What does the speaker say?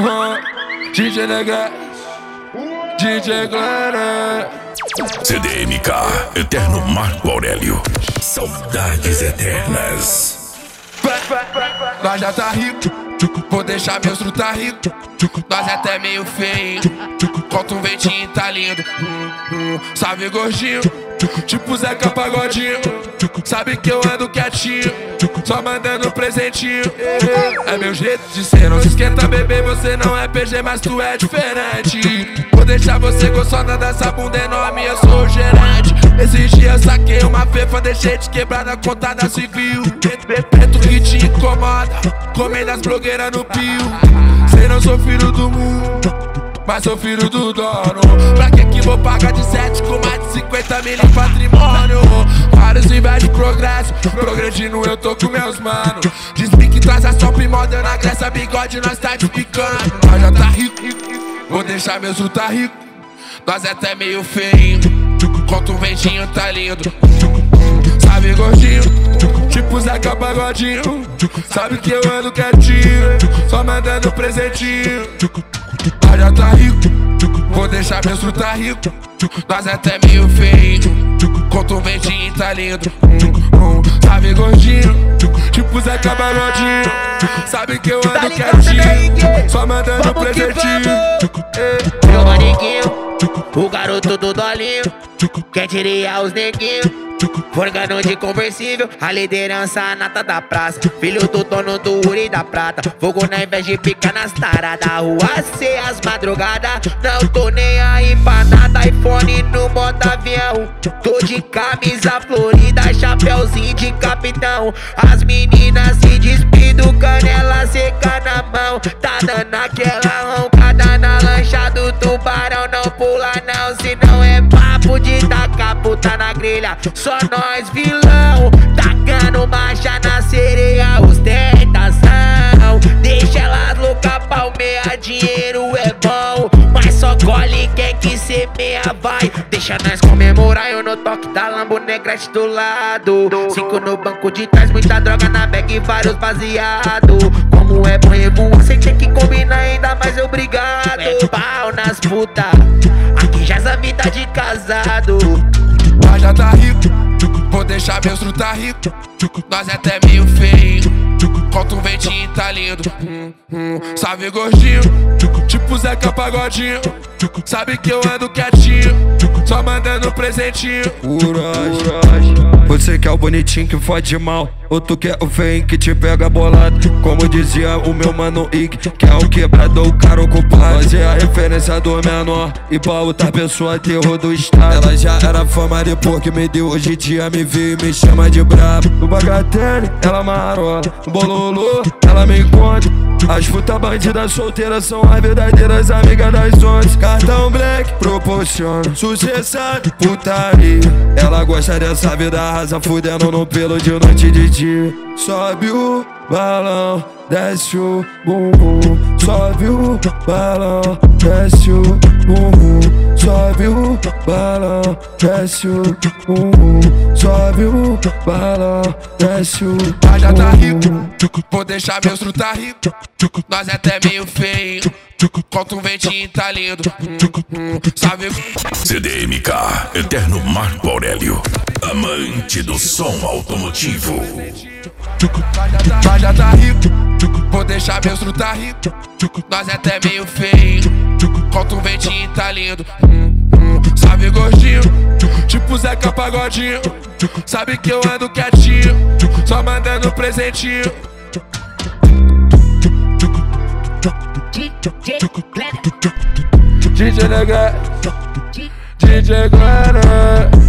DJ Negrete, DJ Glera. CDMK, Eterno Marco Aurélio. Saudades eternas. Nós já tá rico, vou deixar meus truta tá rico. Nós é até meio feio, conta um ventinho tá lindo. Sabe gordinho, tipo Zeca Pagodinho. Sabe que eu ando quietinho, só mandando presentinho. É meu jeito de ser, não se esquenta bebê. Você não é PG, mas tu é diferente. Vou deixar você gostando dessa bunda enorme, eu sou o gerente. Esses dias saquei uma fefa, deixei de quebrar na conta da civil. Preto que te incomoda, comendo as blogueiras no pio. Sei não sou filho do mundo, mas sou filho do dono. Pra que vou pagar de 7 com mais de 50 mil em patrimônio? Vários inveja de progresso, progredindo eu tô com meus manos. Diz-me que traz a top model na Grécia, bigode nós tá despicando. Nós já tá rico, vou deixar meus truta rico. Nós é até meio feio, conta um ventinho tá lindo. Sabe gordinho, tipo Zeca Pagodinho. Sabe que eu ando quietinho, só mandando presentinho. Nós já tá rico, vou deixar meus truta rico. Nós é até meio feio, conta um ventinho tá lindo. Sabe gordinho, tipo Zeca Pagodinho. Sabe que eu ando quietinho, só mandando presentinho. Meu manequinho, o garoto do dolinho, quer tirar os neguinhos. Forgando de conversível, a liderança nata da praça. Filho do dono do ouro e da prata. Fogo na inveja de pica nas taradas. Rua C as madrugadas. Não tô nem aí pra nada. iPhone no modo avião. Tô de camisa florida, chapéuzinho de capitão. As meninas se despido, canela seca na mão. Tá dando aquela roncada na lancha do tubarão. Não pula não, se não é papo de tacar puta na grelha. Só nós vilão, tacando marcha na sereia, ostentação. Deixa elas louca, palmeia, dinheiro é bom, mas só colhe quem que semeia vai. Deixa nós comemorar, eu no toque da Lambo Negrete do lado. 5 no banco de trás, muita droga na bag e vários baseado. Como é bom revoar, sem ter que combinar ainda mais obrigado. É pau nas puta, aqui já é vida de casado. Nós já tá rico, vou deixar meus truta rico. Nós é até meio feio, conta um ventinho tá lindo. Sabe gordinho, tipo Zeca Pagodinho. Sabe que eu ando quietinho, só mandando presentinho. Você que é o bonitinho que fode mal, ou tu que é o feio que te pega bolado. Como dizia o meu mano Ig, que é o quebrador, o cara ocupado. Fazia a referência do menor e pra outra pessoa terror do estado. Ela já era fama depois que me deu, hoje em dia me vê e me chama de brabo. No bagatelle, ela marola, no bololô, ela me encontra. As putas bandidas solteiras são as verdadeiras amigas das 11. Cartão black proporciona sucessado, putaria. Ela gosta dessa vida rasa, fudendo no pelo de noite e de dia. Sobe o balão, desce o bumbum. Sobe o balão, desce o bumbum. Sobe o balão, desce o bumbum. Sobe o balão, desce o bumbum. Nós já tá rico, vou deixar meus truta rico. Nós é até meio feio, conta um ventinho tá lindo. Sabe CDMK, Eterno Marco Aurélio. Amante do som automotivo. Nós já tá rico, vou deixar meus truta rico. Nós é até meio feio, conta um ventinho tá lindo. Sabe gordinho, tipo Zeca Pagodinho. Sabe que eu ando quietinho, só mandando presentinho. DJ Negrete, DJ Glera.